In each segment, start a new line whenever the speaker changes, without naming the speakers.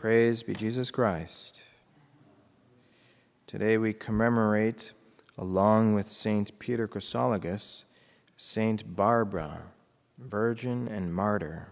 Praise be Jesus Christ. Today we commemorate, along with Saint Peter Chrysologus, Saint Barbara, virgin and martyr.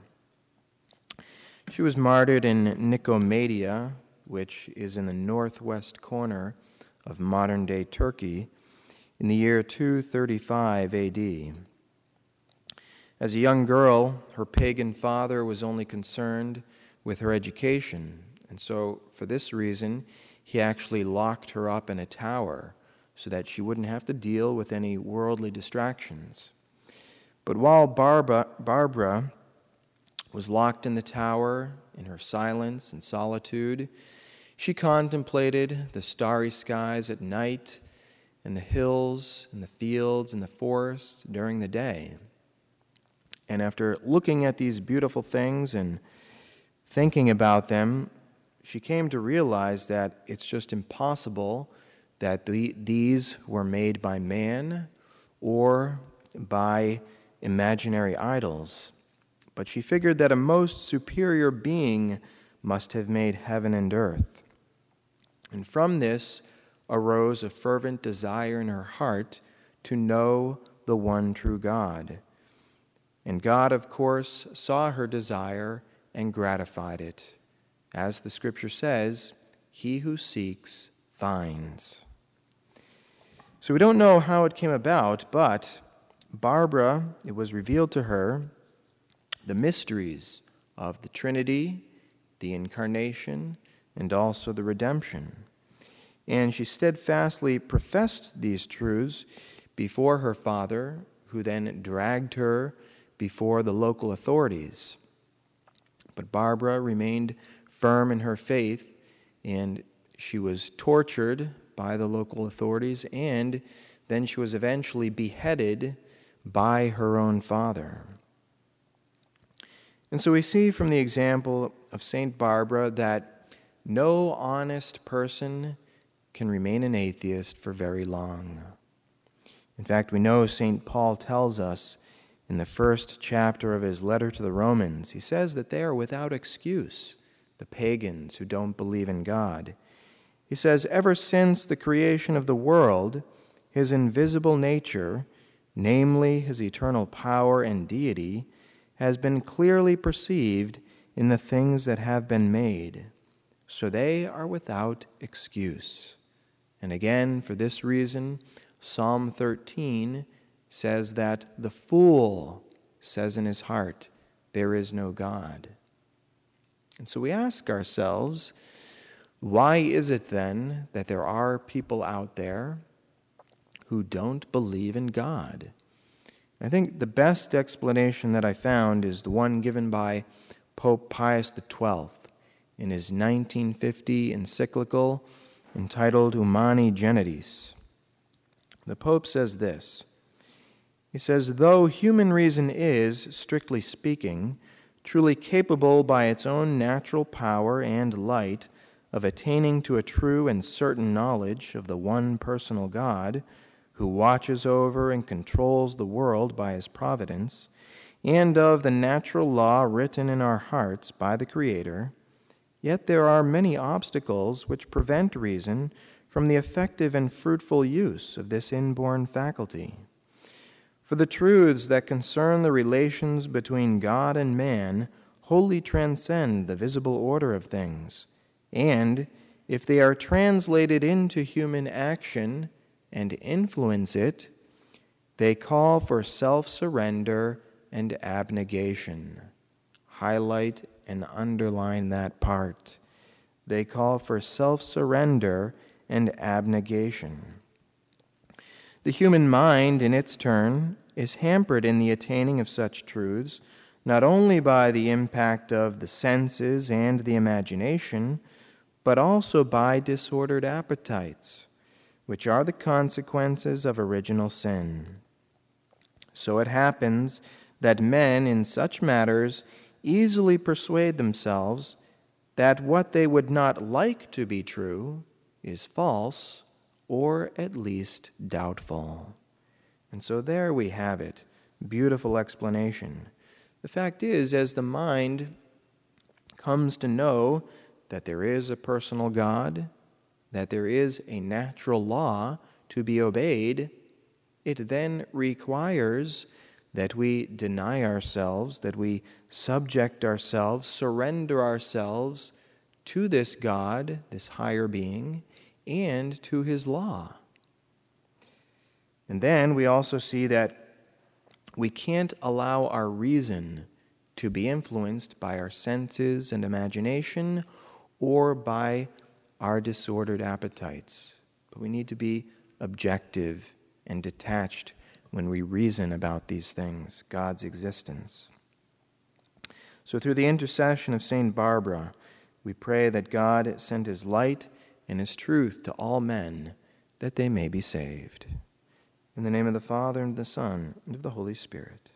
She was martyred in Nicomedia, which is in the northwest corner of modern-day Turkey, in the year 235 A.D. As a young girl, her pagan father was only concerned with her education, and so for this reason, he actually locked her up in a tower so that she wouldn't have to deal with any worldly distractions. But while Barbara was locked in the tower in her silence and solitude, she contemplated the starry skies at night and the hills and the fields and the forests during the day. And after looking at these beautiful things and thinking about them, she came to realize that it's just impossible that these were made by man or by imaginary idols. But she figured that a most superior being must have made heaven and earth. And from this arose a fervent desire in her heart to know the one true God. And God, of course, saw her desire and gratified it. As the scripture says, he who seeks finds. So we don't know how it came about, but Barbara, it was revealed to her the mysteries of the Trinity, the Incarnation, and also the redemption. And she steadfastly professed these truths before her father, who then dragged her before the local authorities. But Barbara remained firm in her faith, and she was tortured by the local authorities, and then she was eventually beheaded by her own father. And so we see from the example of St. Barbara that no honest person can remain an atheist for very long. In fact, we know St. Paul tells us in the first chapter of his letter to the Romans, he says that they are without excuse, the pagans who don't believe in God. He says, ever since the creation of the world, his invisible nature, namely his eternal power and deity, has been clearly perceived in the things that have been made. So they are without excuse. And again, for this reason, Psalm 13 says that the fool says in his heart, there is no God. And so we ask ourselves, why is it then that there are people out there who don't believe in God? I think the best explanation that I found is the one given by Pope Pius XII in his 1950 encyclical entitled Humani Generis. The Pope says this. He says, though human reason is, strictly speaking, truly capable by its own natural power and light of attaining to a true and certain knowledge of the one personal God, who watches over and controls the world by his providence, and of the natural law written in our hearts by the Creator, yet there are many obstacles which prevent reason from the effective and fruitful use of this inborn faculty. For the truths that concern the relations between God and man wholly transcend the visible order of things, and if they are translated into human action and influence it, they call for self-surrender and abnegation. Highlight and underline that part. They call for self-surrender and abnegation. The human mind, in its turn, is hampered in the attaining of such truths, not only by the impact of the senses and the imagination, but also by disordered appetites, which are the consequences of original sin. So it happens that men in such matters easily persuade themselves that what they would not like to be true is false, or at least doubtful. And so there we have it, beautiful explanation. The fact is, as the mind comes to know that there is a personal God, that there is a natural law to be obeyed, it then requires that we deny ourselves, that we subject ourselves, surrender ourselves to this God, this higher being, and to his law. And then we also see that we can't allow our reason to be influenced by our senses and imagination or by our disordered appetites. But we need to be objective and detached when we reason about these things, God's existence. So through the intercession of St. Barbara, we pray that God send his light and his truth to all men, that they may be saved. In the name of the Father, and of the Son, and of the Holy Spirit.